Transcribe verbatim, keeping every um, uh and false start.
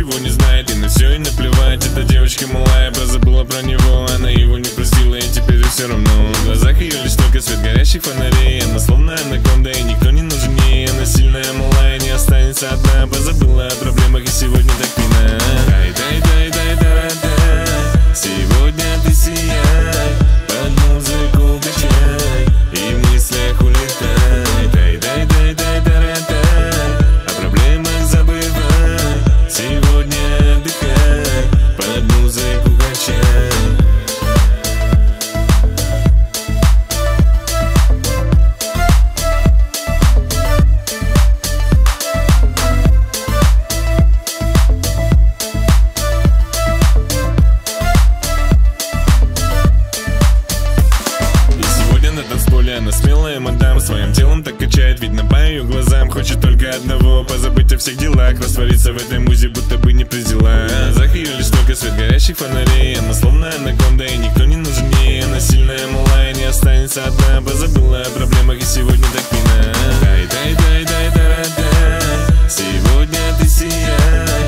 ничего не знает, и на все и наплевать. Эта девочка малая позабыла про него, она его не простила, и теперь все равно. В глазах ее лишь только свет горящих фонарей. Она словно анаконда, и никто не нужен ей. Она сильная, малая, не останется одна. Позабыла о проблемах, и сегодня так пина. Дай, дай, дай, дай, дай, дай. Сегодня ты сияй, под музыку качай, и в мыслях улетай. Дай, дай, дай, дай, дай, дай. О проблемах забывай. Сегодня отдыхай, под музыку качай. Она смелая мадам, своим телом так качает, видно по ее глазам. Хочет только одного, позабыть о всех делах, раствориться в этой музе, будто бы не при делах. В глазах ее лишь только свет горящих фонарей. Она словно анаконда, и никто не нужен ей. Она сильная, малая, не останется одна. Позабыла о проблемах, и сегодня так пина. Дай, дай, дай, дай, дай, дай. Сегодня ты сияй,